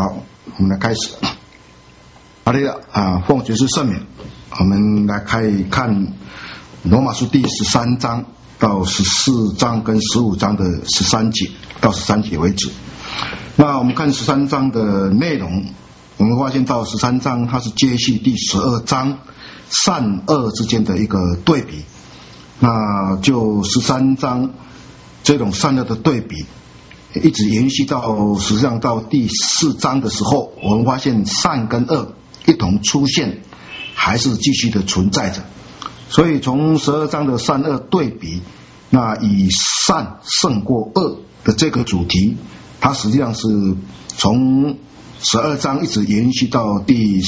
好，我们来开始。好的奉爵士圣免，我们来看罗马书第13章到14章跟15章的13节到13节为止。那我们看13章的内容，我们发现到13章它是接续第12章善恶之间的一个对比。那就13章这种善恶的对比一直延续到实际上到第4章的时候，我们发现善跟恶一同出现，还是继续的存在着。所以从12章的善恶对比，那以善胜过恶的这个主题，它实际上是从12章一直延续到第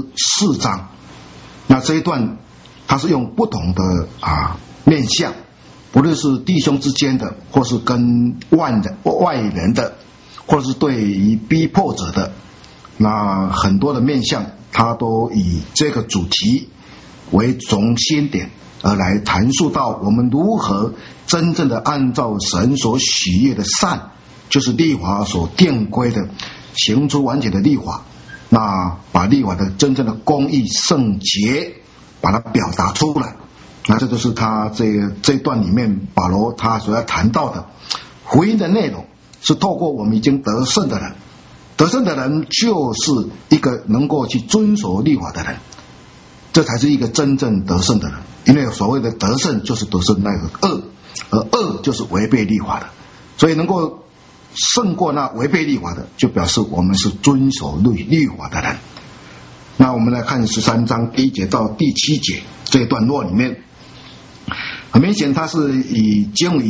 14章。那这一段它是用不同的面向，不论是弟兄之间的，或是跟外人的，或是对于逼迫者的，那很多的面向，他都以这个主题为中心点，而来谈述到我们如何真正的按照神所喜悦的善，就是律法所定规的，行出完全的律法，那把律法的真正的公义圣洁把它表达出来。那这就是他这段里面保罗他所要谈到的福音的内容，是透过我们已经得胜的人，得胜的人就是一个能够去遵守律法的人，这才是一个真正得胜的人。因为所谓的得胜就是得胜那个恶，而恶就是违背律法的，所以能够胜过那违背律法的，就表示我们是遵守律法的人。那我们来看13章第1节到第7节这一段落里面，很明显它是以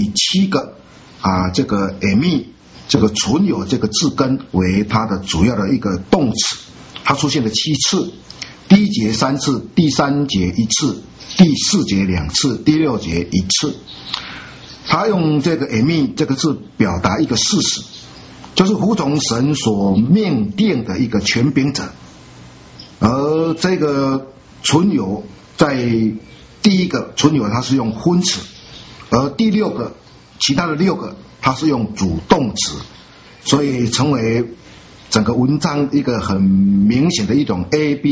7个这个 emi 这个存有这个字根为它的主要的一个动词，它出现了7次，第1节3次，第3节1次，第4节2次，第6节1次。他用这个 emi 这个字表达一个事实，就是服从神所命定的一个权柄者。而这个存有在第一个存有它是用分词，而第6个其他的6个它是用主动词，所以成为整个文章一个很明显的一种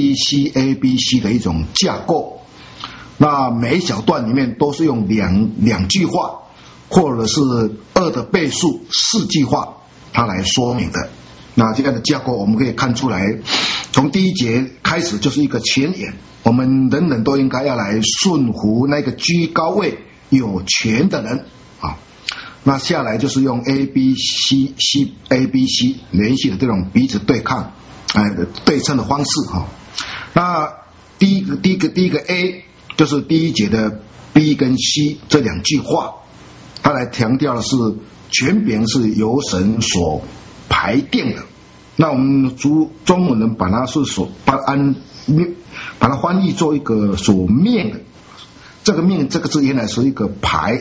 ABC 的一种架构。那每一小段里面都是用两句话，或者是2的倍数4句话它来说明的。那这样的架构我们可以看出来，从第1节开始就是一个前言，我们人人都应该要来顺服那个居高位有权的人那下来就是用 ABC 连续的这种彼此对抗对称的方式那第一个 A 就是第1节的 B 跟 C 这2句话，它来强调的是权柄是由神所排定的。那我们中文人把它是把它翻译做一个所命的，这个命这个字原来是一个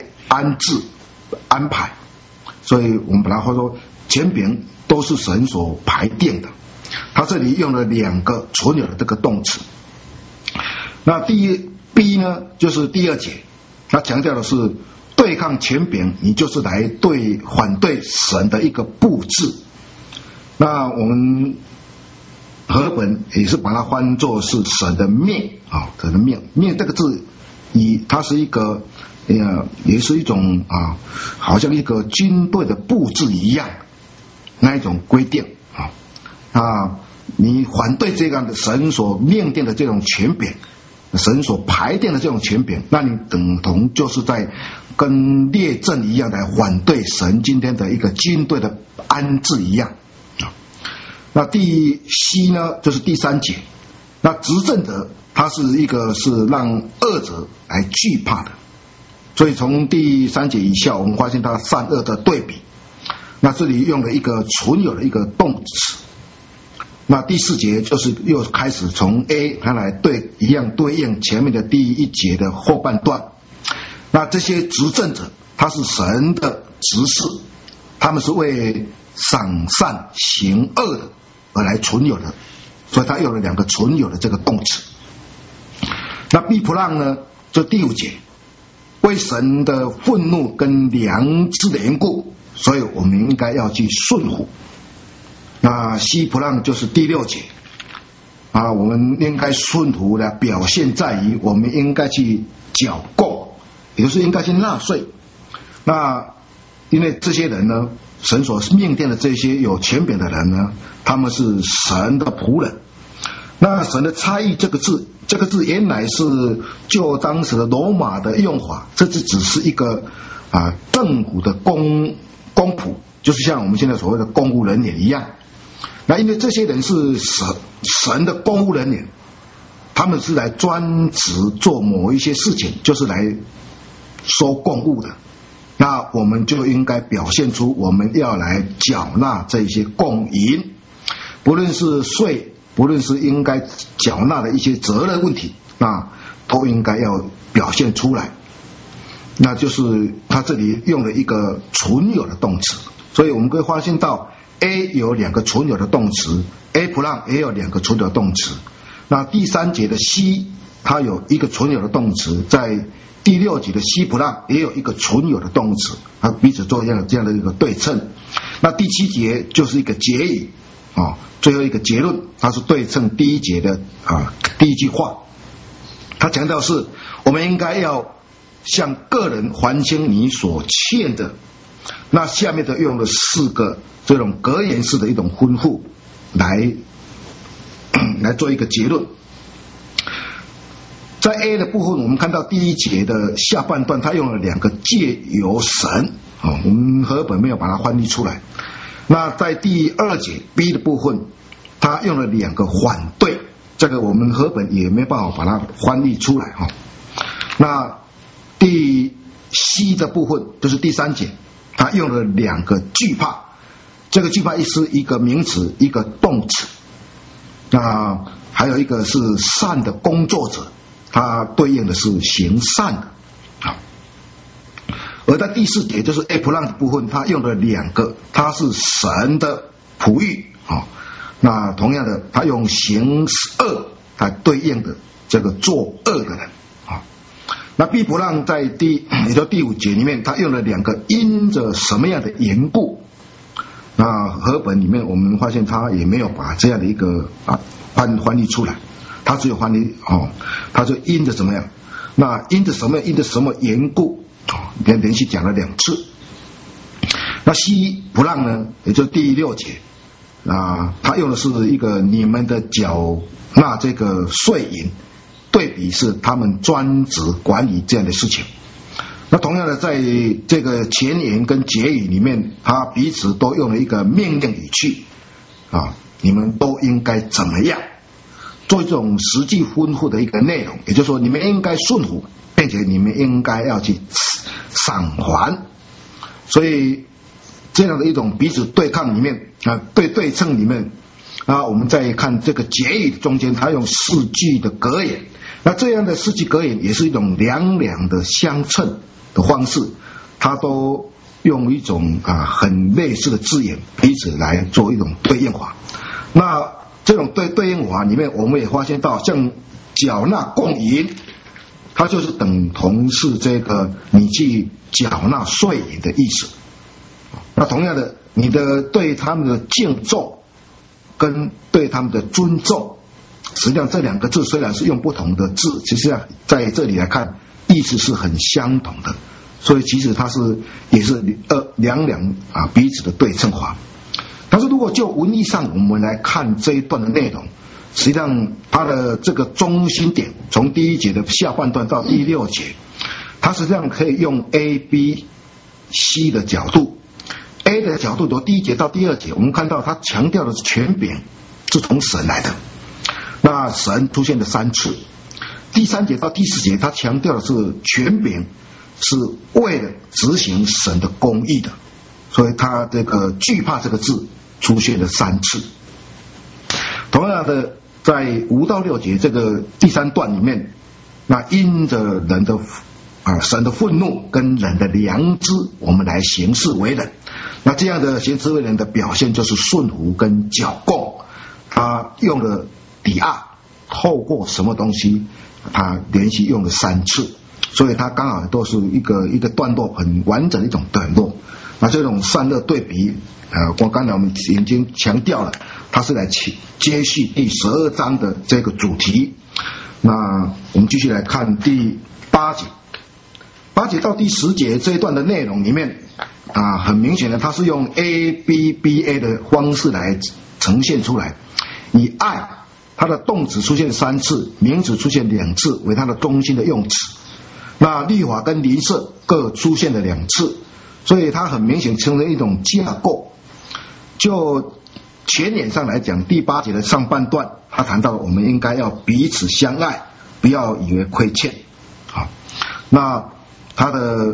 安排，所以我们把它说权柄都是神所排定的。他这里用了2个存有的这个动词。那B 呢，就是第2节，他强调的是对抗权柄，你就是来反对神的一个布置。那我们和本也是把它翻作是神的命神的命这个字它是一个也是一种好像一个军队的布置一样那一种规定你反对这样的神所命定的这种权柄，神所排定的这种权柄，那你等同就是在跟列阵一样来反对神今天的一个军队的安置一样。那第 C 呢，就是第3节，那执政者他是让恶者来惧怕的，所以从第3节以下我们发现他善恶的对比。那这里用了一个存有的一个动词。那第4节就是又开始从 A 它来对应前面的第1节的后半段。那这些执政者他是神的执事，他们是为赏善行恶的而来存有的，所以他用了2个存有的这个动词。那 B 普浪呢，就第5节，为神的愤怒跟良知的缘故，所以我们应该要去顺服。那那西普浪就是第6节啊，我们应该顺服的表现在于我们应该去缴供，也就是应该去纳税。那因为这些人呢，神所命定的这些有权柄的人呢，他们是神的仆人。那神的差役这个字原来是就当时的罗马的用法，这只是一个政府的公仆，就是像我们现在所谓的公务人员一样。那因为这些人是神的公务人员，他们是来专职做某一些事情，就是来收公务的。那我们就应该表现出我们要来缴纳这些供银，不论是税，不论是应该缴纳的一些责任问题，那都应该要表现出来。那就是他这里用了一个存有的动词，所以我们可以发现到 A 有2个存有的动词， A 普浪也有2个存有的动词。那第3节的西，它有1个存有的动词，在第6节的西普浪也有1个存有的动词，它彼此做这样的一个对称。那第7节就是一个结语最后一个结论，它是对称第1节的第1句话。它强调是我们应该要向个人还清你所欠的。那下面的用了4个这种格言式的一种吩咐来做一个结论。在 A 的部分，我们看到第1节的下半段，它用了2个借由神我们和本没有把它翻译出来。那在第2节 B 的部分，它用了2个反对，这个我们和本也没办法把它翻译出来那第 C 的部分就是第3节，它用了2个惧怕，这个惧怕是一个名词一个动词，那还有一个是善的工作者，它对应的是行善的而在第4节就是 A 普浪的部分，它用了2个，它是神的仆役那同样的，它用行恶来对应的这个作恶的人那 B 普浪在也就第5节里面，它用了2个因着什么样的缘故。那和本里面我们发现它也没有把这样的一个翻译出来，它只有翻译它就因着怎么样，那因着什么缘故连续讲了2次。那 C 普浪呢，也就是第6节他用的是一个你们的缴纳这个税银，对比是他们专职管理这样的事情。那同样的，在这个前言跟结语里面，他彼此都用了一个命令语气你们都应该怎么样，做一种实际吩咐的一个内容，也就是说你们应该顺服，并且你们应该要去偿还。所以这样的一种彼此对抗里面对称里面我们再看这个结语中间，它用4句的格言，那这样的4句格言也是一种两的相称的方式，它都用一种很类似的字眼彼此来做一种对应法。那这种对应法里面，我们也发现到像缴纳供银，它就是等同是这个你去缴纳税银的意思。那同样的，你的对他们的敬重跟对他们的尊重，实际上这2个字虽然是用不同的字，其实在这里来看意思是很相同的，所以其实它也是两彼此的对称法。但是如果就文意上我们来看这一段的内容，实际上它的这个中心点从第1节的下半段到第6节，它实际上可以用 A、B、C 的角度。A 的角度从第1节到第2节，我们看到它强调的是权柄是从神来的，那神出现了3次。第3节到第4节，它强调的是权柄是为了执行神的公义的，所以它这个惧怕这个字出现了3次。同样的，在5到6节这个第3段里面，那因着人的神的愤怒跟人的良知，我们来行事为人。那这样的行事为人的表现就是顺服跟缴供。他用了抵押，透过什么东西，他连续用了3次，所以他刚好都是一个段落很完整的一种段落。那这种善恶对比刚才我们已经强调了，它是来接续第12章的这个主题。那我们继续来看第8节，8节到第10节这一段的内容里面很明显的，它是用 ABBA 的方式来呈现出来，以爱它的动词出现3次，名词出现2次为它的中心的用词，那律法跟邻舍各出现了2次，所以它很明显成为一种架构。就前言上来讲，第8节的上半段，他谈到我们应该要彼此相爱，不要以为亏欠。好，那他的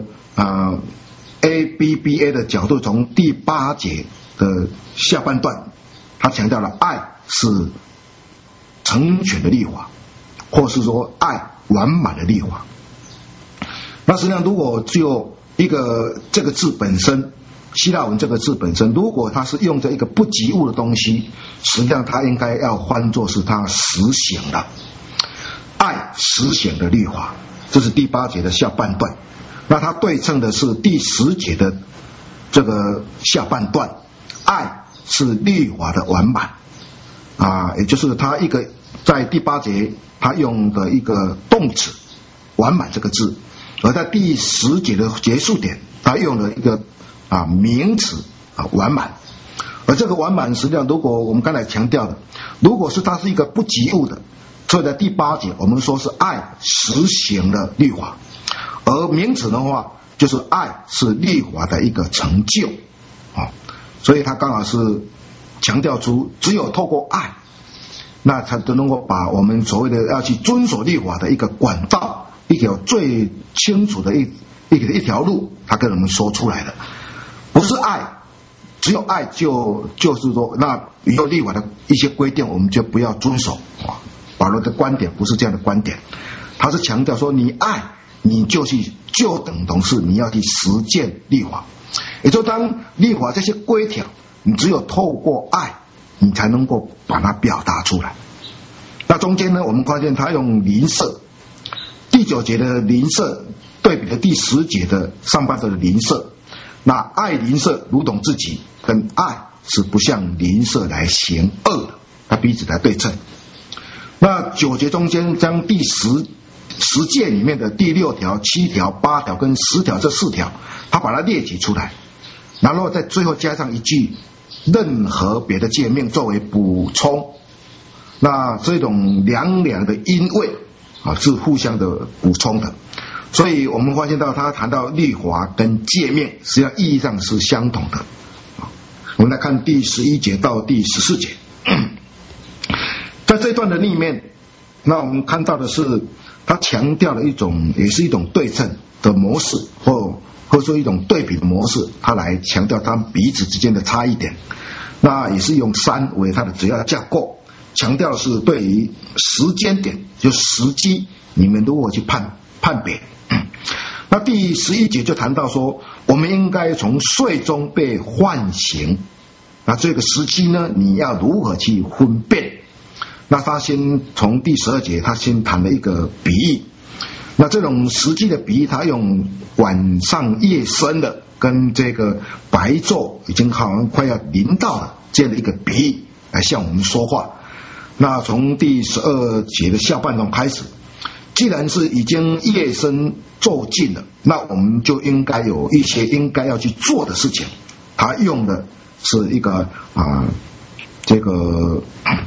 ABBA 的角度，从第8节的下半段，他强调了爱是成全的律法，或是说爱完满的律法。那实际上，如果就这个字本身，希腊文这个字本身，如果它是用着一个不及物的东西，实际上它应该要换作是它实行的爱实行的律法，这是第8节的下半段。那它对称的是第10节的这个下半段，爱是律法的完满也就是它一个在第8节它用的一个动词完满这个字，而在第10节的结束点，它用了一个名词完满。而这个完满实际上，如果我们刚才强调的，如果是它是一个不及物的，所以在第8节我们说是爱实行了律法，而名词的话就是爱是律法的一个成就所以它刚好是强调出只有透过爱，那才能够把我们所谓的要去遵守律法的一个管道，一条最清楚的一条路，他跟我们说出来了。不是爱，只有爱就是说，那以后律法的一些规定我们就不要遵守保罗的观点不是这样的观点，他是强调说，你爱你就等同是你要去实践律法，也就当律法这些规条，你只有透过爱，你才能够把它表达出来。那中间呢，我们发现他用邻舍，第9节的邻舍对比了第10节的上半段的邻舍。那爱邻舍如同自己，跟爱是不向邻舍来行恶的，它彼此来对称。那9节中间将第10诫里面的第6条、7条、8条跟10条这4条，他把它列举出来，然后在最后加上一句任何别的诫命作为补充。那这种两的因为是互相的补充的，所以我们发现到他谈到律法跟诫命实际上意义上是相同的。我们来看第11节到第14节，在这段的里面，那我们看到的是他强调了也是一种对称的模式，或说一种对比的模式，他来强调他们彼此之间的差异点。那也是用3为它的主要架构，强调的是对于时间点，就时机，你们如何去判别。那第11节就谈到说，我们应该从睡中被唤醒，那这个时机呢，你要如何去分辨？那他先从第12节，他先谈了一个比喻。那这种时机的比喻，他用晚上夜深的跟这个白昼已经好像快要临到了这样的一个比喻来向我们说话。那从第12节的下半段开始，既然是已经夜深骤近了，那我们就应该有一些应该要去做的事情。他用的是一个这个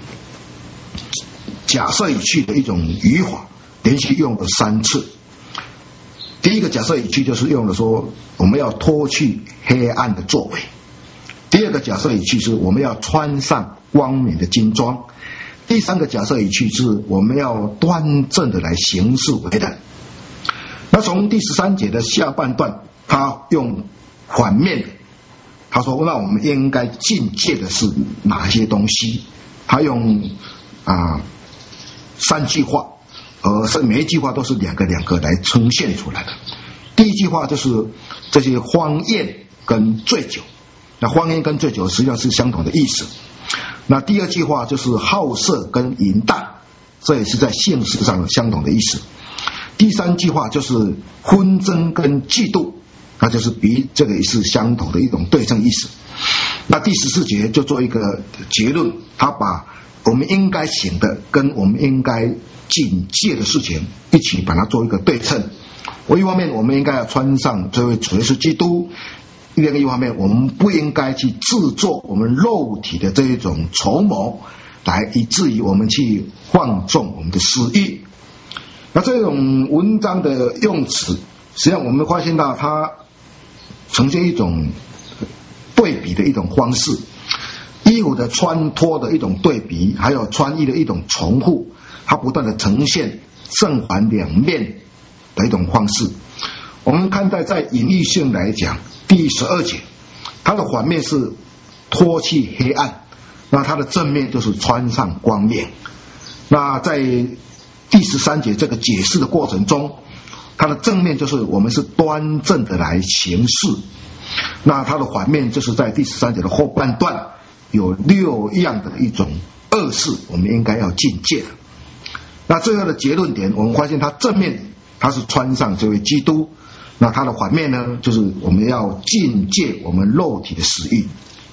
假设语句的一种语法，连续用了3次。第一个假设语句就是用了说，我们要脱去黑暗的作为。第二个假设语句是我们要穿上光明的金装。第3个假设语句是我们要端正的来行事为人。那从第13节的下半段，他用反面的，他说那我们应该禁戒的是哪些东西？他用3句话，是每一句话都是两个来呈现出来的。第一句话就是这些荒宴跟醉酒，那荒宴跟醉酒实际上是相同的意思。那第二句话就是好色跟淫荡，这也是在性事上相同的意思。第3句话就是纷争跟嫉妒， 那就是这个也是相同的一种对称意思。那第14节就做一个结论，他把我们应该行的跟我们应该警戒的事情一起把它做一个对称。一方面我们应该要穿上这位主耶稣基督，另一方面我们不应该去制作我们肉体的这一种筹谋，来以至于我们去放纵我们的私欲。那这种文章的用词，实际上我们发现到它呈现一种对比的一种方式，衣服的穿脱的一种对比，还有穿衣的一种重复，它不断的呈现正反两面的一种方式。我们看待在隐喻性来讲，第12节它的反面是脱去黑暗，那它的正面就是穿上光明。那在第13节这个解释的过程中，它的正面就是我们是端正的来行事，那它的反面就是在第13节的后半段有6样的一种恶事，我们应该要禁戒的。那最后的结论点，我们发现它正面它是穿上这位基督，那它的反面呢，就是我们要禁戒我们肉体的私欲。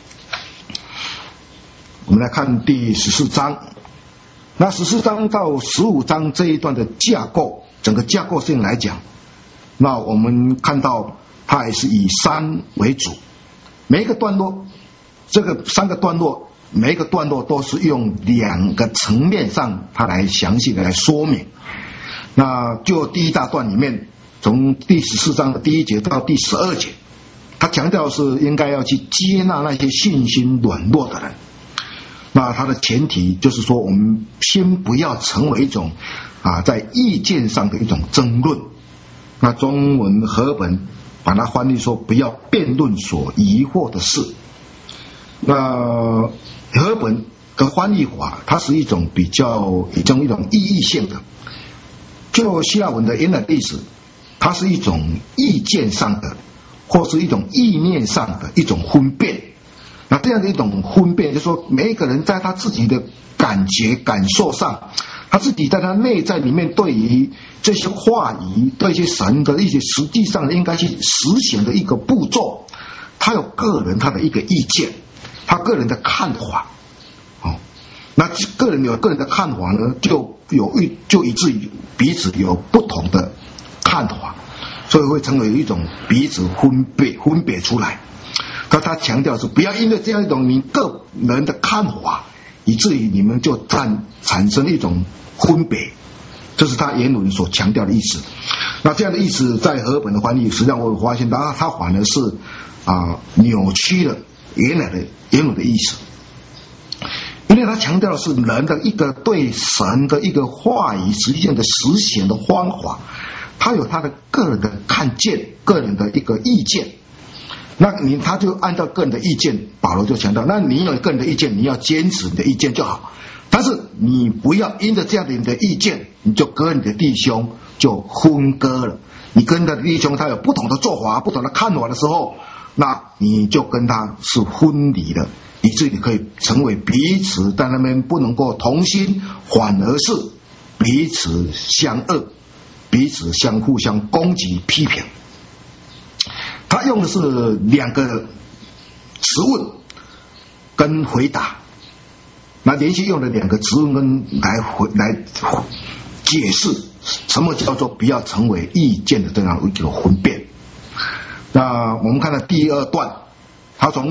我们来看第14章，那14章到15章这一段的架构，整个架构性来讲，那我们看到它也是以3为主，每一个段落，这个3个段落，每一个段落都是用2个层面上它来详细的来说明。那就第一大段里面，从第14章的第1节到第12节，他强调是应该要去接纳那些信心软弱的人。那它的前提就是说，我们先不要成为一种在意见上的一种争论。那中文和本把它翻译说，不要辩论所疑惑的事。那和本的翻译法，它是一种比较一种意义性的。就希腊文的原来意思，它是一种意见上的，或是一种意念上的一种分辨。那这样的一种分辨，就是说每一个人在他自己的感觉感受上，他自己在他内在里面对于这些话语，对一些神的一些实际上应该去实行的一个步骤，他有个人他的一个意见，他个人的看法。那个人有个人的看法呢，就以至于彼此有不同的看法，所以会成为一种彼此分别出来。他强调是不要因为这样一种你个人的看法，以至于你们就产生一种分别，这是他原文所强调的意思。那这样的意思在和本的翻译，实际上我发现他反而是扭曲了原文的意思。因为他强调的是人的一个对神的一个话语实际上的实行的方法，他有他的个人的看见，个人的一个意见。那他就按照个人的意见，保罗就强调，那你有个人的意见，你要坚持你的意见就好，但是你不要因着这样的你的意见，你就跟你的弟兄就分割了。你跟他的弟兄他有不同的做法，不同的看法的时候，那你就跟他是分离了，以至于你可以成为彼此在那边不能够同心，反而是彼此相恶，彼此互相攻击批评。他用的是2个词问跟回答，那连续用了2个词问跟来解释什么叫做不要成为意见的这样一个分辨。那我们看到第2段，他从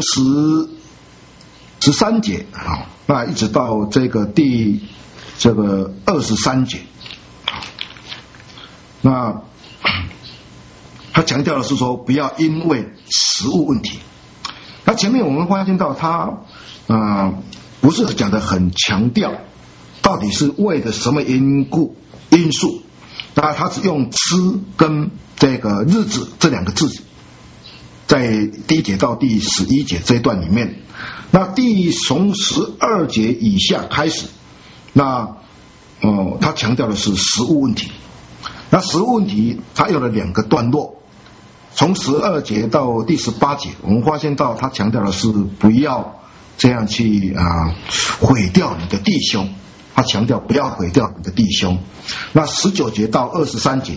13节那一直到这个23节，那他强调的是说，不要因为食物问题。那前面我们发现到他不是讲的很强调到底是为了什么因素，那他只用吃跟这个日子这2个字，在第1节到第11节这一段里面。那从12节以下开始，那他强调的是食物问题。那食物问题他用了2个段落，从12节到第18节，我们发现到他强调的是不要这样去毁掉你的弟兄，他强调不要毁掉你的弟兄。那19节到23节，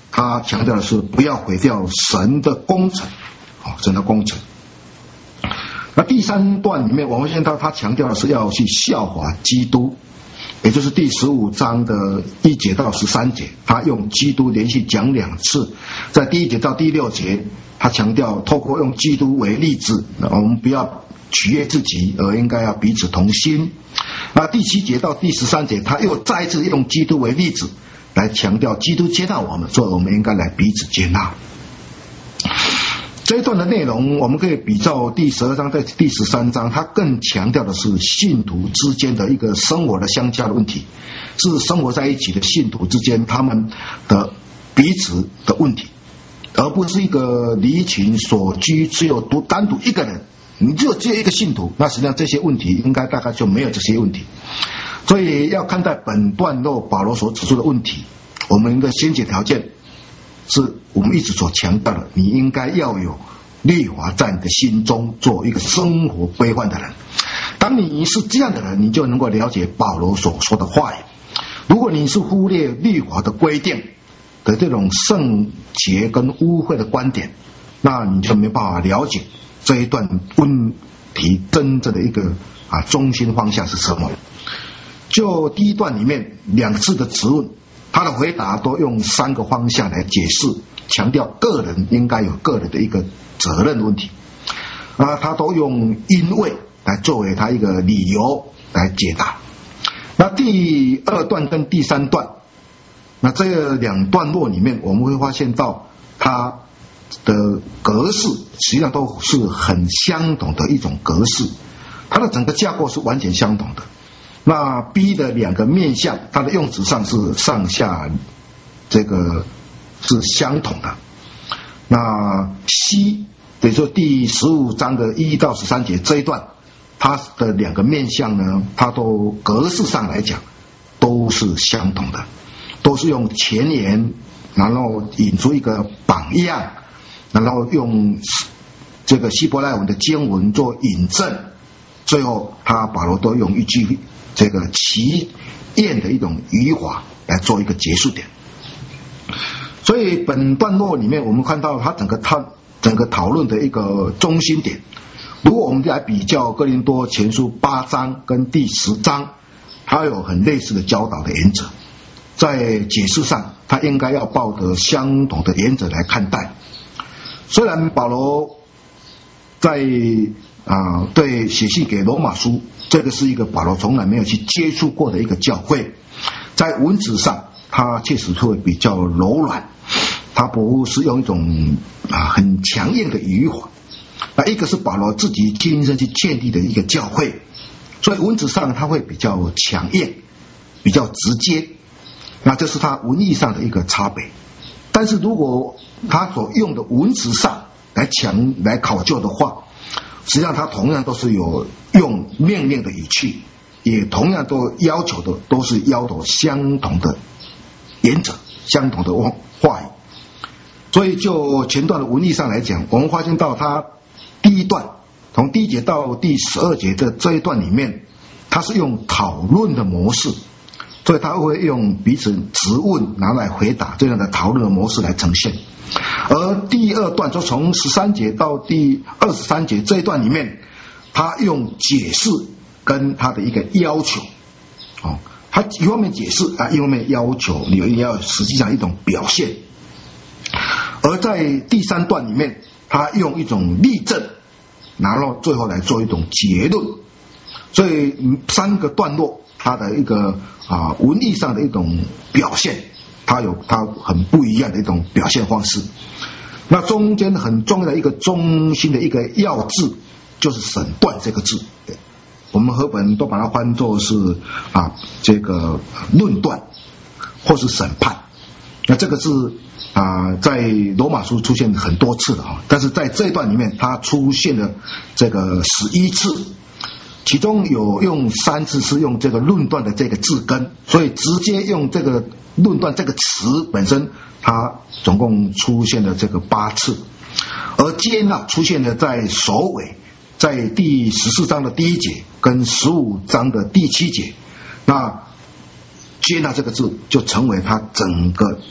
他强调的是不要毁掉神的工程，神的工程。那第3段里面，我们现在他强调的是要去效法基督，也就是第15章的1节到13节，他用基督连续讲2次，在第1节到第6节，他强调透过用基督为例子，我们不要取悦自己，而应该要彼此同心。那第7节到第13节，他又再一次用基督为例子来强调基督接纳我们，所以我们应该来彼此接纳。这一段的内容我们可以比照第12章在第13章，它更强调的是信徒之间的一个生活的相交的问题，是生活在一起的信徒之间他们的彼此的问题，而不是一个离群所居，只有单独一个人，你只有一个信徒，那实际上这些问题应该大概就没有这些问题。所以要看待本段落保罗所指出的问题，我们的先决条件是我们一直所强调的，你应该要有律法在你的心中，做一个生活规范的人。当你是这样的人，你就能够了解保罗所说的话语。如果你是忽略律法的规定的这种圣洁跟污秽的观点，那你就没办法了解这一段问题真正的一个中心方向是什么。就第1段里面2次的质问，他的回答都用3个方向来解释，强调个人应该有个人的一个责任问题。他都用因为来作为他一个理由来解答。那第2段跟第3段，那这2段落里面，我们会发现到它的格式实际上都是很相同的一种格式，它的整个架构是完全相同的。那 B 的2个面向，它的用词上是上下这个是相同的。那 C 比如说第15章的1到13节这一段，它的2个面向呢，它都格式上来讲都是相同的，都是用前言，然后引出一个榜样，然后用这个希伯来文的经文做引证，最后保罗都用一句这个奇艳的一种语法来做一个结束点。所以本段落里面我们看到它整个讨论的一个中心点。如果我们来比较哥林多前书8章跟第10章，它有很类似的教导的原则，在解释上它应该要抱着相同的原则来看待。虽然保罗在对写信给罗马书，这个是一个保罗从来没有去接触过的一个教会，在文字上它确实会比较柔软，它不是用一种很强硬的语法。那一个是保罗自己亲身去建立的一个教会，所以文字上它会比较强硬，比较直接，那这是它文意上的一个差别。但是如果他所用的文字上来考究的话，实际上他同样都是有用命令的语气，也同样都要求的都是要求相同的原则，相同的话语。所以就前段的文意上来讲，我们发现到他第1段从第1节到第12节的这一段里面，他是用讨论的模式，所以他会用彼此质问拿来回答这样的讨论的模式来呈现。而第2段就从13节到第23节这一段里面，他用解释跟他的一个要求，他一方面解释一方面要求你要实际上一种表现。而在第3段里面，他用一种例证，然后最后来做一种结论。所以3个段落它的一个文意上的一种表现，它有它很不一样的一种表现方式。那中间很重要的一个中心的一个要字，就是审断这个字，我们和本都把它翻作是这个论断或是审判。那这个字在罗马书出现很多次了但是在这一段里面它出现了这个11次，其中有用3次是用这个论断的这个字根，所以直接用这个论断这个词本身，它总共出现了这个8次。而接纳出现了在首尾，在第14章的第1节跟15章的第7节，那接纳这个字就成为它整个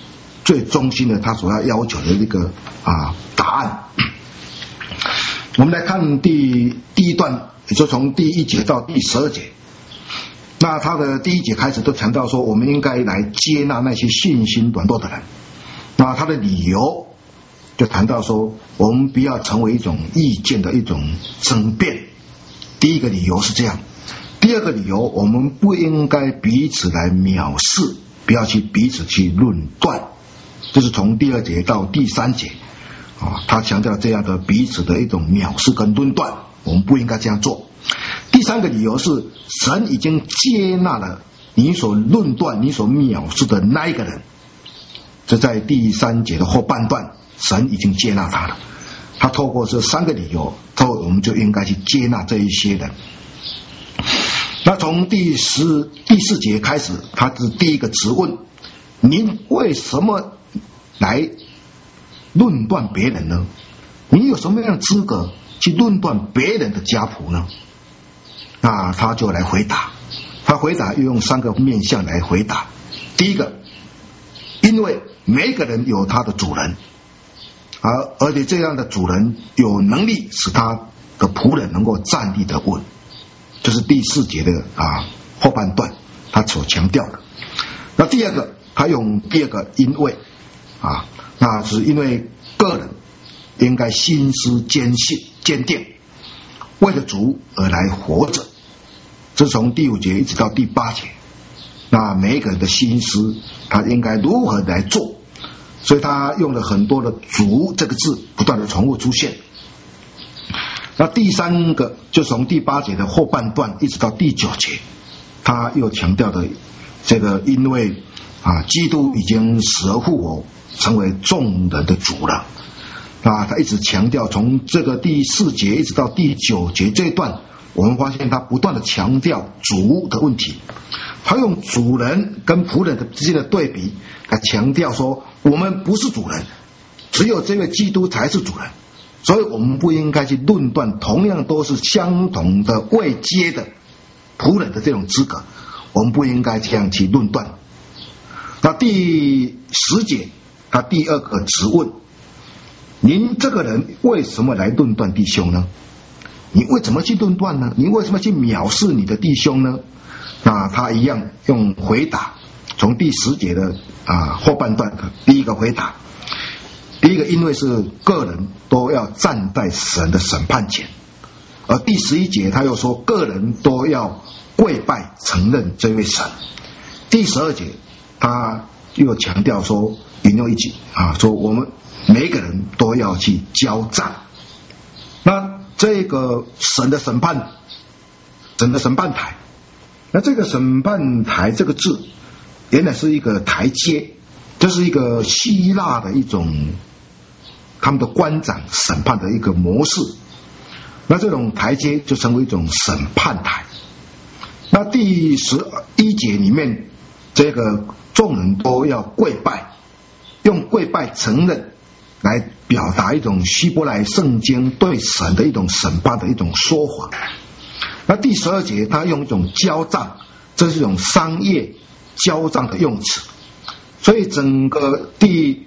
最中心的他所要求的一个答案。我们来看第一段，也就从第1节到第12节。那他的第1节开始都强调说，我们应该来接纳那些信心软弱的人。那他的理由就谈到说，我们不要成为一种意见的一种争辩。第一个理由是这样。第二个理由，我们不应该彼此来藐视，不要去彼此去论断。就是从第2节到第3节他强调这样的彼此的一种藐视跟论断，我们不应该这样做。第3个理由是，神已经接纳了你所论断、你所藐视的那一个人。这在第3节的后半段，神已经接纳他了。他透过这3个理由，我们就应该去接纳这一些人。那从第4节开始，他是第一个质问：您为什么来论断别人呢？你有什么样的资格去论断别人的家谱呢？那他就来回答，他回答又用3个面向来回答。第一个，因为每个人有他的主人，而且这样的主人有能力使他的仆人能够站立得稳，这是第4节的后半段他所强调的。那第二个，他用第2个因为那是因为个人应该心思坚定，为了主而来活着。这是从第5节一直到第8节。那每一个人的心思，他应该如何来做？所以他用了很多的主这个字不断的重复出现。那第3个就从第8节的后半段一直到第9节，他又强调的这个因为基督已经死而复活，成为众人的主了。他一直强调，从这个第4节一直到第9节这一段，我们发现他不断的强调主的问题。他用主人跟仆人之间的对比来强调说，我们不是主人，只有这位基督才是主人。所以我们不应该去论断同样都是相同的位阶的仆人的这种资格，我们不应该这样去论断。那第10节他第2个质问：您这个人为什么来论断弟兄呢？你为什么去论断呢？你为什么去藐视你的弟兄呢？那他一样用回答，从第10节的后半段的第1个回答。第1个，因为是个人都要站在神的审判前，而第11节他又说个人都要跪拜承认这位神。第12节他又强调说，引用一句说我们每个人都要去交账。那这个神的审判，神的审判台，那这个审判台这个字原来是一个台阶，这是一个希腊的一种他们的官长审判的一个模式。那这种台阶就成为一种审判台。那第11节里面，这个众人都要跪拜，用跪拜承认来表达一种希伯来圣经对神的一种审判的一种说法。那第12节他用一种交账，这是一种商业交账的用词。所以整个第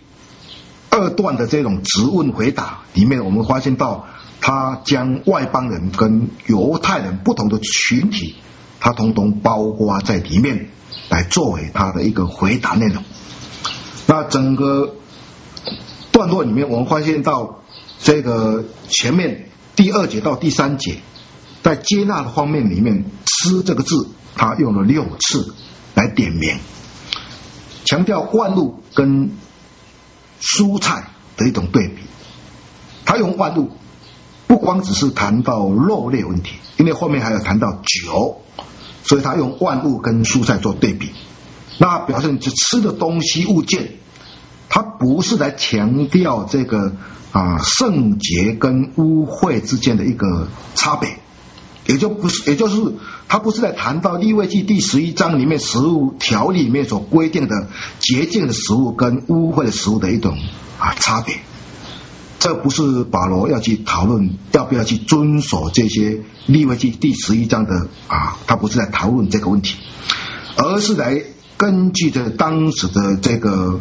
2段的这种质问回答里面，我们发现到他将外邦人跟犹太人不同的群体，他统统包括在里面，来作为他的一个回答内容。那整个段落里面，我们发现到这个前面第2节到第3节，在接纳的方面里面，吃这个字他用了6次来点名，强调万物跟蔬菜的一种对比。他用万物不光只是谈到肉类问题，因为后面还有谈到酒，所以他用万物跟蔬菜做对比。那表示这吃的东西物件，他不是来强调这个圣洁跟污秽之间的一个差别，也就是他不是在谈到利未记第11章里面食物条例里面所规定的洁净的食物跟污秽的食物的一种差别。这不是保罗要去讨论要不要去遵守这些利未记第11章的他不是在讨论这个问题，而是来根据着当时的这个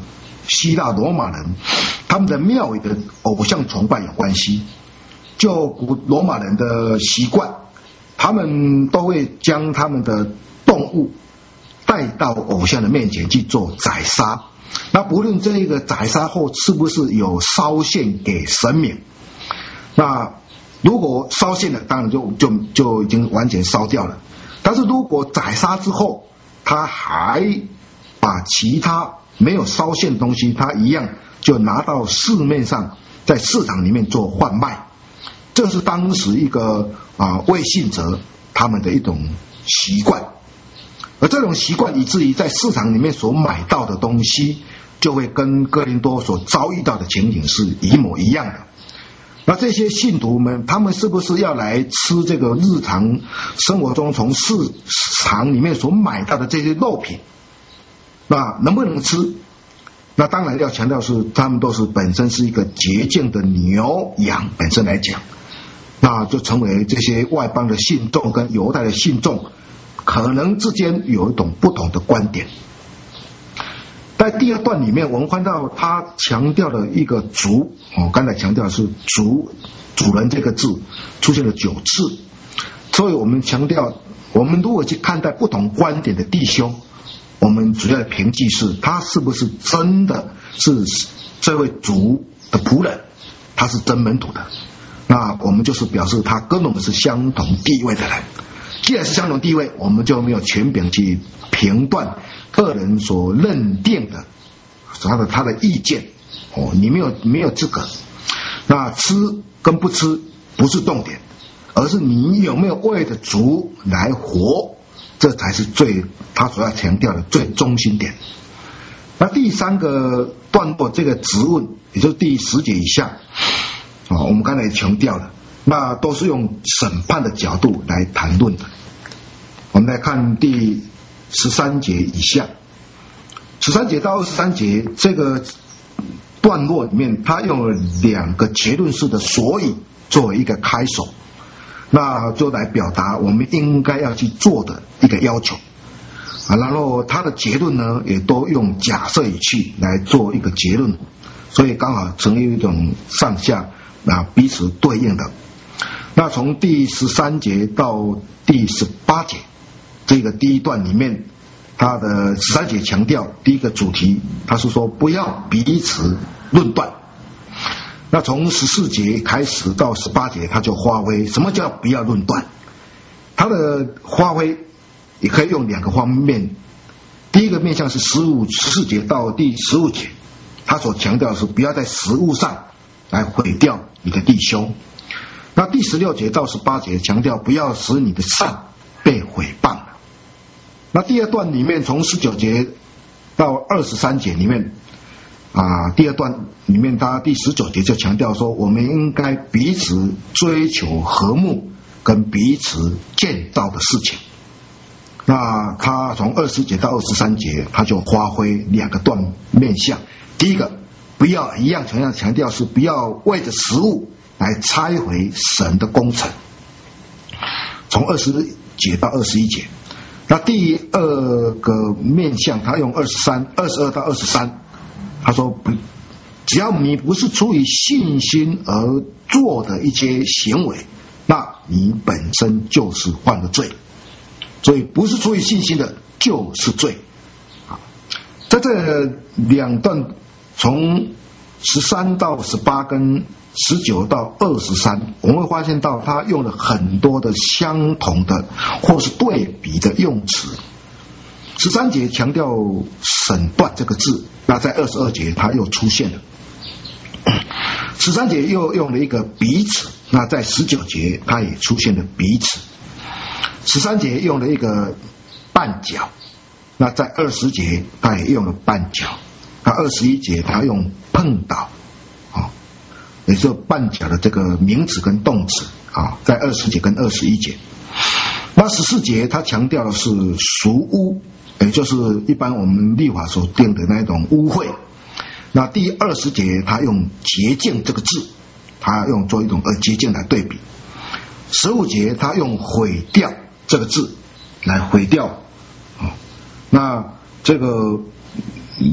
希腊罗马人他们的庙宇的偶像崇拜有关系。就古罗马人的习惯，他们都会将他们的动物带到偶像的面前去做宰杀。那不论这个宰杀后是不是有烧献给神明，那如果烧献了，当然就已经完全烧掉了。但是如果宰杀之后，他还把其他没有烧献的东西，他一样就拿到市面上，在市场里面做贩卖。这是当时一个未信者他们的一种习惯。而这种习惯以至于在市场里面所买到的东西，就会跟哥林多所遭遇到的情景是一模一样的。那这些信徒们，他们是不是要来吃这个日常生活中从市场里面所买到的这些肉品？那能不能吃？那当然要强调是，他们都是本身是一个洁净的牛羊本身来讲，那就成为这些外邦的信众跟犹太的信众可能之间有一种不同的观点。在第二段里面，我们看到他强调了一个主，刚才强调的是主人这个字出现了9次，所以我们强调，我们如果去看待不同观点的弟兄，我们主要的凭据是他是不是真的是这位主的仆人，他是真门徒的，那我们就是表示他跟我们是相同地位的人。既然是相同地位，我们就没有权柄去评断个人所认定的他的意见，你没有资格。那吃跟不吃不是重点，而是你有没有为着主来活，这才是他所要强调的最中心点。那第3个段落这个质问，也就是第10节以下，我们刚才也强调了，那都是用审判的角度来谈论的。我们来看第13节以下，13节到23节这个段落里面，他用了2个结论式的所以作为一个开首，那就来表达我们应该要去做的一个要求。然后他的结论呢，也都用假设语气来做一个结论，所以刚好成为一种上下彼此对应的。那从第13节到第18节，这个第一段里面，他的13节强调第一个主题，他是说不要彼此论断。那从14节开始到18节，他就发挥什么叫不要论断。他的发挥也可以用2个方面。第一个面向是14节到第15节，他所强调的是不要在食物上来毁掉你的弟兄。那第16节到18节强调不要使你的善被毁谤。那第2段里面从19节到23节里面第2段里面他第19节就强调说，我们应该彼此追求和睦跟彼此建造的事情。那他从20节到23节，他就发挥2个段面向。第一个，不要一样强调是不要为着食物来拆毁神的工程，从20节到21节。那第2个面向，他用22到23，他说只要你不是出于信心而做的一些行为，那你本身就是犯了罪。所以不是出于信心的就是罪。在这2段，从13到18跟19到23，我们会发现到他用了很多的相同的或是对比的用词。13节强调审断这个字，那在22节他又出现了。13节又用了一个彼此，那在19节他也出现了彼此。13节用了一个绊脚，那在20节他也用了绊脚，那21节他用碰倒，也就是绊脚的这个名词跟动词在20节跟21节。那14节他强调的是赎污，也就是一般我们律法所定的那种污秽。那第20节他用洁净这个字，他用做一种洁净来对比。15节他用毁掉这个字来毁掉，那这个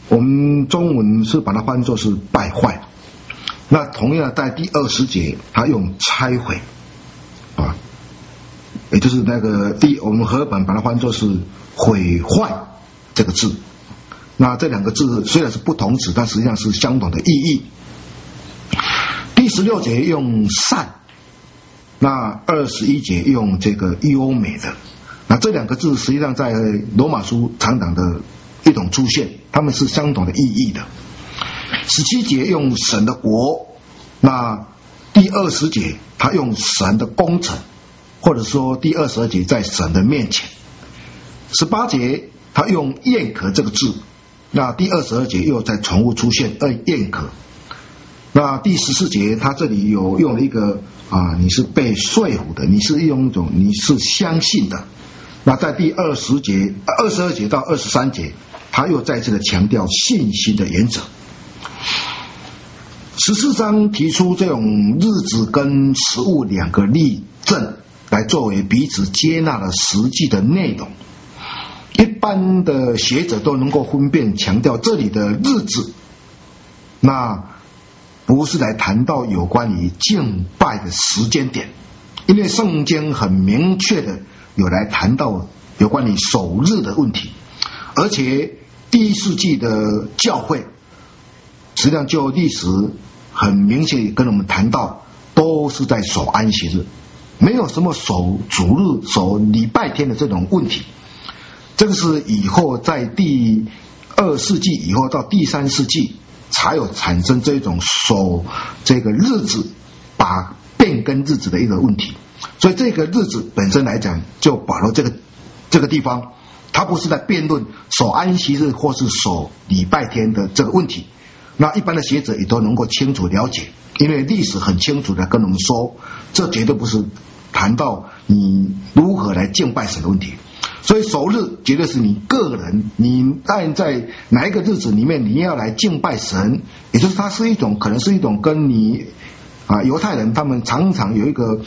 我们中文是把它翻作是败坏。那同样在第20节，他用拆毁，啊，也就是那个我们和合本把它翻作是毁坏这个字。那这两个字虽然是不同词，但实际上是相同的意义。第16节用善，那21节用这个优美的。那这两个字实际上在罗马书常常的一种出现，它们是相同的意义的。17节用神的国，那第20节他用神的工程，或者说第22节在神的面前。18节他用宴客这个字，那第22节又再重复出现宴客。那第14节他这里有用了一个你是被说服的，你是用一种你是相信的。那在第22节到23节他又再次的强调信心的原则。14章提出这种日子跟食物两个例证来作为彼此接纳的实际的内容。一般的学者都能够分辨强调这里的日子，那不是来谈到有关于敬拜的时间点，因为圣经很明确的有来谈到有关于守日的问题，而且第1世纪的教会实际上就历史很明显跟我们谈到都是在守安息日，没有什么守主日守礼拜天的这种问题。这个是以后在第2世纪以后到第3世纪才有产生这种守这个日子把变更日子的一个问题。所以这个日子本身来讲，就保罗这个地方他不是在辩论守安息日或是守礼拜天的这个问题。那一般的学者也都能够清楚了解，因为历史很清楚的跟我们说，这绝对不是谈到你如何来敬拜神的问题。所以守日绝对是你个人，你按在哪一个日子里面你要来敬拜神，也就是它是一种可能是一种跟你犹太人他们常常有一个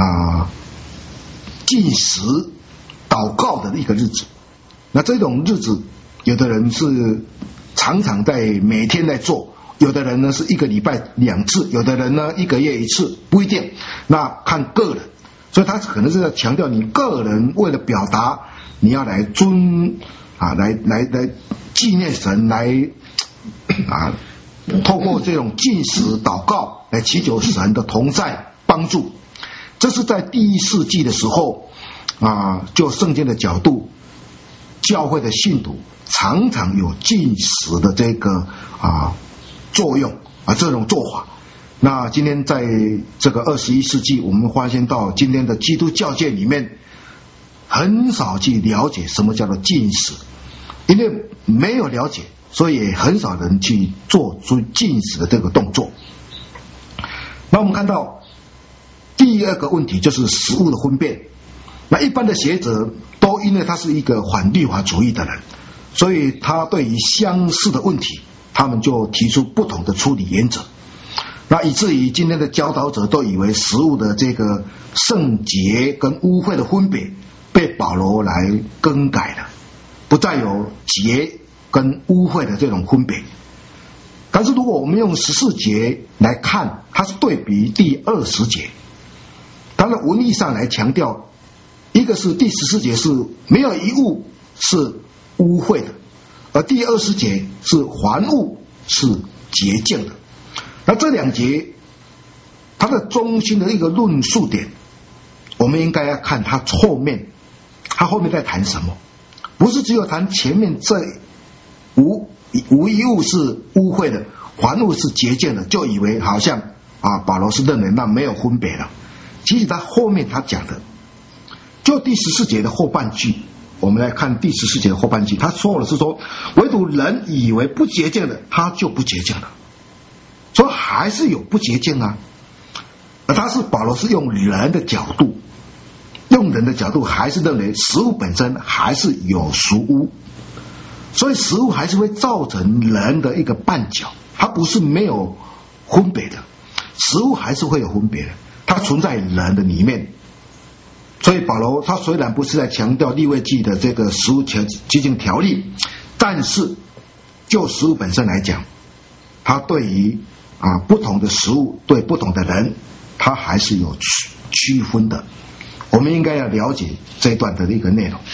禁食祷告的一个日子。那这种日子有的人是常常在每天在做，有的人呢是1个礼拜2次，有的人呢1个月1次，不一定，那看个人。所以他可能是在强调你个人为了表达你要来来纪念神，来透过这种禁食祷告来祈求神的同在帮助。这是在第1世纪的时候就圣经的角度，教会的信徒常常有禁食的这个作用这种做法。那今天在这个21世纪，我们发现到今天的基督教界里面很少去了解什么叫做禁食，因为没有了解，所以也很少人去做出禁食的这个动作。那我们看到第2个问题就是食物的分辨。那一般的学者都因为他是一个反律法主义的人，所以他对于相似的问题他们就提出不同的处理原则。那以至于今天的教导者都以为食物的这个圣洁跟污秽的分别被保罗来更改了，不再有洁跟污秽的这种分别。但是如果我们用14节来看，它是对比第20节，当然文义上来强调，一个是第14节是没有一物是污秽的，而第20节是凡物是洁净的。那这2节它的中心的一个论述点，我们应该要看它后面在谈什么，不是只有谈前面这无一物是污秽的，凡物是洁净的，就以为好像保罗是认为那没有分别了。其实他后面他讲的，就第14节的后半句，我们来看第14节的后半句，他说的是说，唯独人以为不洁净的，他就不洁净了。所以还是有不洁净而保罗是用人的角度，还是认为食物本身还是有俗污，所以食物还是会造成人的一个绊脚，它不是没有分别的，食物还是会有分别的，它存在人的里面。所以保罗他虽然不是在强调利未记的这个食物洁净条例，但是就食物本身来讲，它对于不同的食物对不同的人，它还是有区分的。我们应该要了解这一段的一个内容。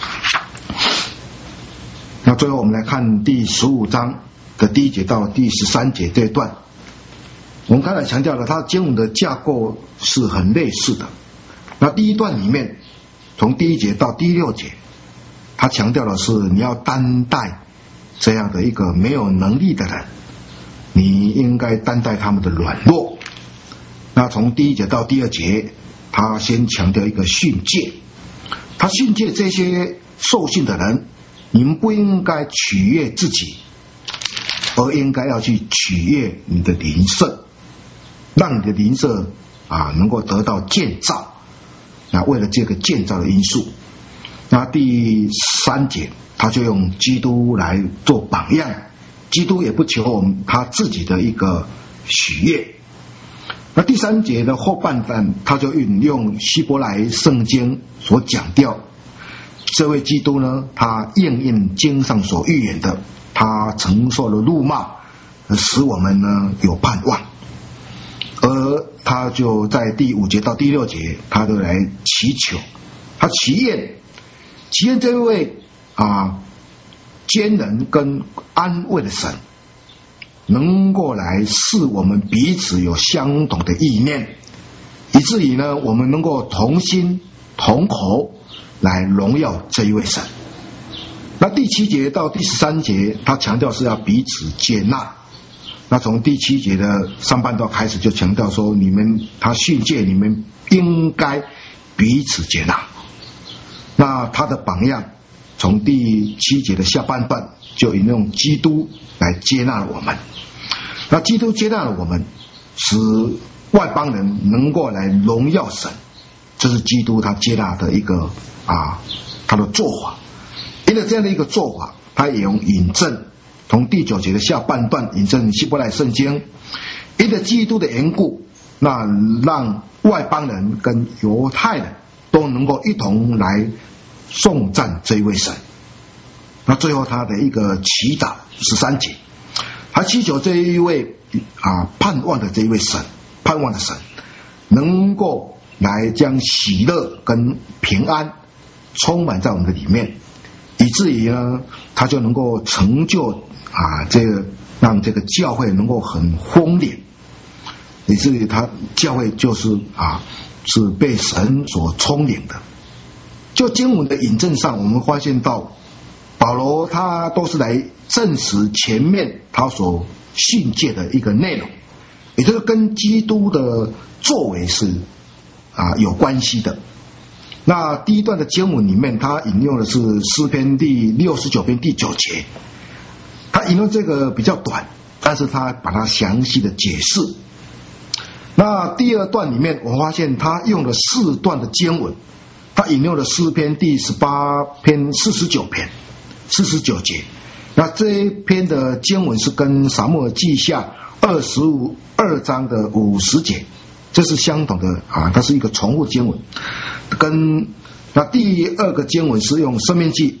那最后我们来看第15章的第1节到第13节这一段。我们刚才强调了，它经文的架构是很类似的。那第一段里面，从第1节到第6节，它强调的是你要担待这样的一个没有能力的人，你应该担待他们的软弱。那从第1节到第2节，他先强调一个训诫，他训诫这些受训的人，你们不应该取悦自己，而应该要去取悦你的邻舍，让你的邻舍能够得到建造。那为了这个建造的因素，那第3节他就用基督来做榜样，基督也不求我们他自己的一个许悦。那第3节的后半段，他就引用希伯来圣经所讲调，这位基督呢，他应验经上所预言的，他承受了辱骂，使我们呢有盼望。而他就在第5节到第6节，他都来祈求，他祈愿这位坚忍跟安慰的神，能够来使我们彼此有相同的意念，以至于呢，我们能够同心同口来荣耀这一位神。那第7节到第13节，他强调是要彼此接纳。那从第7节的上半段开始就强调说，他训诫你们应该彼此接纳。那他的榜样从第7节的下半段就引用基督来接纳了我们。那基督接纳了我们，使外邦人能够来荣耀神，这是基督他接纳的一个他的做法。因为这样的一个做法，他也用引证，从第9节的下半段引证希伯来圣经，因着基督的缘故，那让外邦人跟犹太人都能够一同来颂赞这一位神。那最后他的一个祈祷13节，他祈求这一位盼望的这一位神，盼望的神能够来将喜乐跟平安充满在我们的里面，以至于呢，他就能够成就让这个教会能够很丰年，以至于他教会就是是被神所充领的。就经文的引证上，我们发现到保罗他都是来证实前面他所训诫的一个内容，也就是跟基督的作为是有关系的。那第一段的经文里面，他引用的是诗篇第69篇第9节，他引用这个比较短，但是他把它详细的解释。那第2段里面，我发现他用了4段的经文，他引用了诗篇第18篇49节。那这一篇的经文是跟撒母耳记下22章的50节，这是相同的它是一个重复经文。那第2个经文是用申命记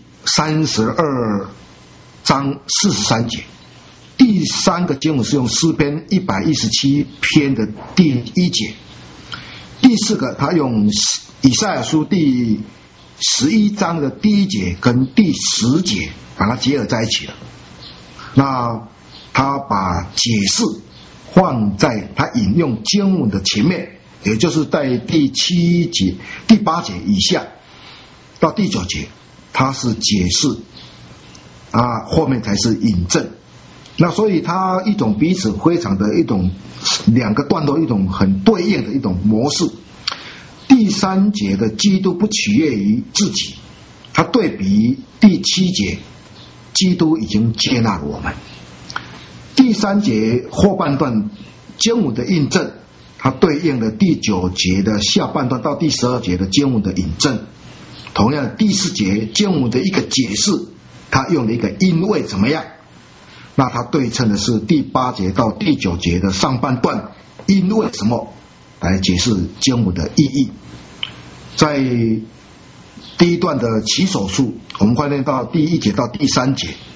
32章43节，第3个经文是用诗篇117篇的第1节，第4个他用以赛亚书第11章的第1节跟第10节把它结合在一起了。那他把解释放在他引用经文的前面，也就是在第7节、第8节以下到第9节，他是解释后面才是引证。那所以他一种彼此非常的一种2个段落一种很对应的一种模式。第3节的基督不取悦于自己，他对比第7节基督已经接纳了我们。第3节后半段经文的印证，它对应了第9节的下半段到第12节的经文的引证。同样第4节经文的一个解释，他用了一个因为怎么样，那他对称的是第8节到第9节的上半段因为什么来解释经文的意义。在第一段的起手数，我们发现到第1节到第3节，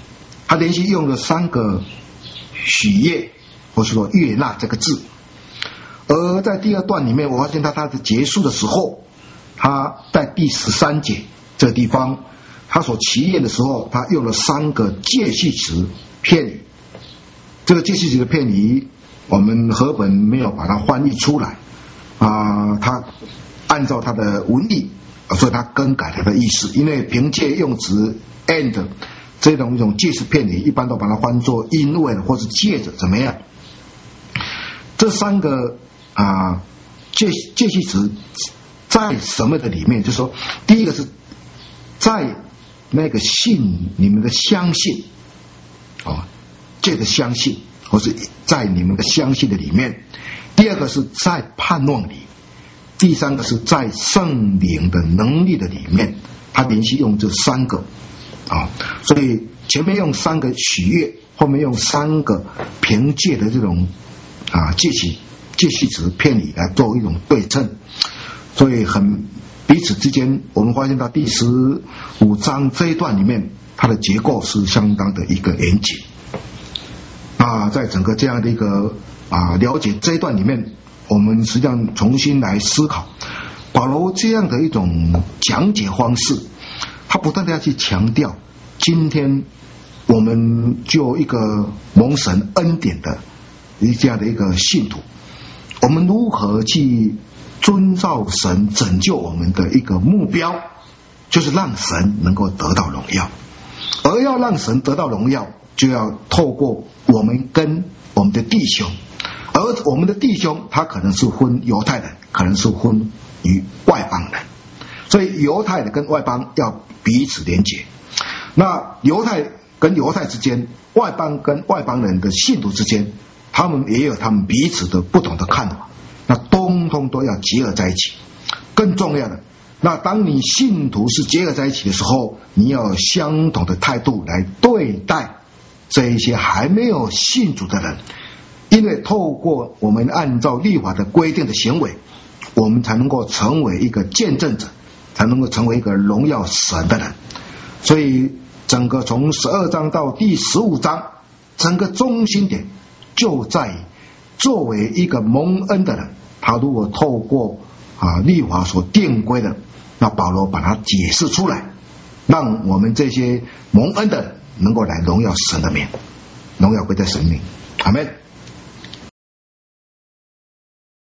他连续用了3个许悦，或是说悦纳这个字。而在第2段里面，我发现他的结束的时候，他在第13节这个地方，他所祈愿的时候，他用了3个介系词片语。这个介系词的片语，我们和本没有把它翻译出来他按照它的文意，所以他更改它的意思。因为凭借用词 and 这种一种介词片语，一般都把它翻作因为或是借着怎么样。这3个介系词在什么的里面，就是说，第一个是在那个信，你们的相信借着相信，或是在你们的相信的里面；第2个是在盼望里；第3个是在圣灵的能力的里面。他连续用这3个所以前面用3个喜悦，后面用3个凭借的这种介系词片语来做一种对称，所以彼此之间，我们发现到第15章这一段里面，它的结构是相当的一个严谨。在整个这样的一个了解这一段里面，我们实际上重新来思考保罗这样的一种讲解方式，他不断的要去强调，今天我们就一个蒙神恩典的这样的一个信徒，我们如何去遵照神拯救我们的一个目标，就是让神能够得到荣耀。而要让神得到荣耀，就要透过我们跟我们的弟兄，而我们的弟兄他可能是分犹太人，可能是分于外邦人，所以犹太人跟外邦要彼此连结。那犹太跟犹太之间，外邦跟外邦人的信徒之间，他们也有他们彼此的不同的看法，那通通都要结合在一起。更重要的，那当你信徒是结合在一起的时候，你要有相同的态度来对待这一些还没有信主的人，因为透过我们按照律法的规定的行为，我们才能够成为一个见证者，才能够成为一个荣耀神的人。所以整个从12章到第15章，整个中心点就在作为一个蒙恩的人，他如果透过律法所定规的，那保罗把它解释出来，让我们这些蒙恩的人能够来荣耀神的名，荣耀归在神名。阿们。